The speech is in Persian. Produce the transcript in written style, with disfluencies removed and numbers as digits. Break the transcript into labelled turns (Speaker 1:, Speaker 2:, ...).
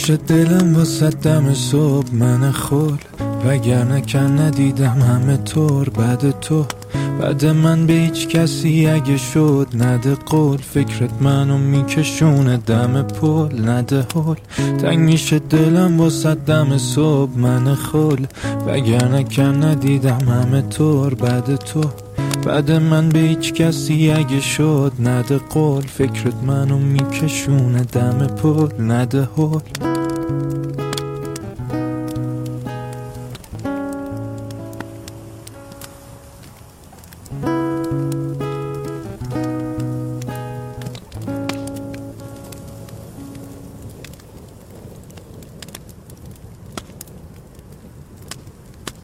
Speaker 1: میشه دلم واسه دم صبح من خل، وگرنه که ندیدم همه طور بعد تو. بعد من به هیچ کسی اگه شد نده قول، فکرت منو میکشونه دم پل نده هول. تنگ میشه دلم واسه دم صبح من خل، وگرنه که ندیدم همه طور بعد تو. بعد من به هیچ کسی اگه شد نده قول، فکرت منو میکشونه دم پل نده هول.